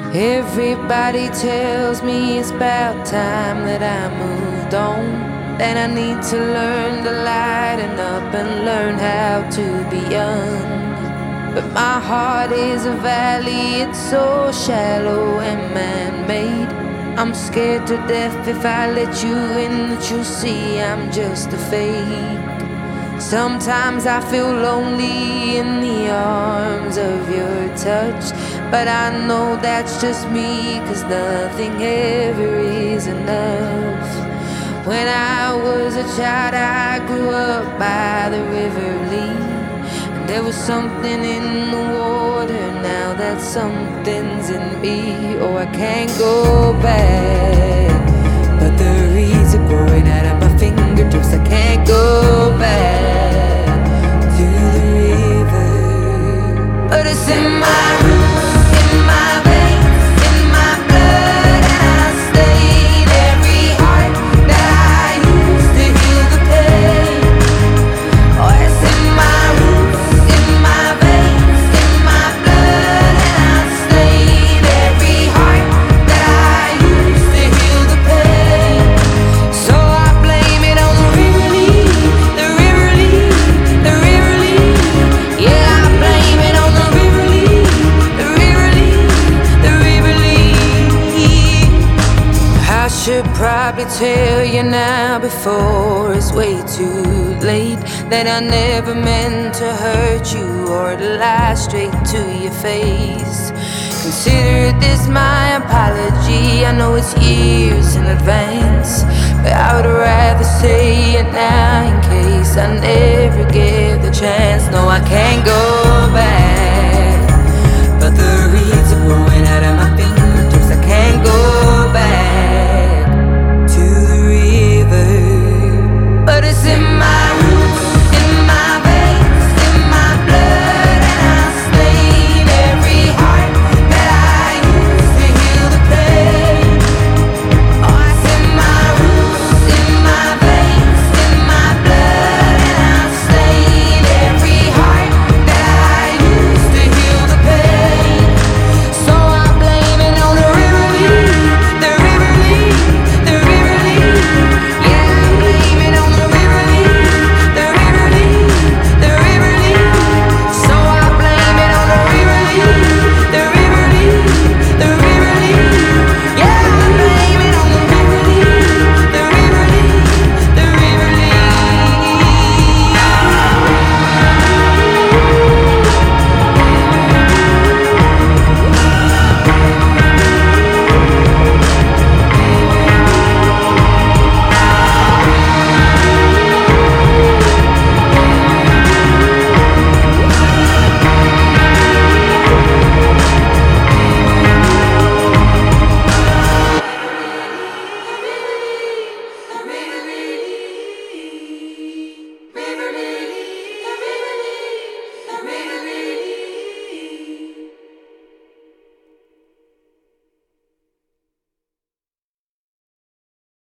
Everybody tells me it's about time that I moved on, that I need to learn to lighten up and learn how to be young. But my heart is a valley, it's so shallow and man-made. I'm scared to death if I let you in, that you'll see I'm just a fake. Sometimes I feel lonely in the arms of your touch, but I know that's just me, 'cause nothing ever is enough. When I was a child I grew up by the River Lee, and there was something in the water, now that something's in me. Oh, I can't go back, but the reeds are growing out of my fingertips. I can't go back to the river, but it's in my roots, in my veins, in my blood, and I stayed every heart that I used to heal the pain. Oh, it's in my roots, in my veins, in my blood, and I stayed every heart that I used to heal the pain. So I blame it on the River Lee, the River Lee, the River Lee. Yeah, I blame it on the River Lee, the River Lee, the River Lee. I should probably tell you now before it's way too late, that I never meant to hurt you or to lie straight to your face. Consider this my apology, I know it's years in advance, but I would rather say it now in case I never get the chance. No, I can't go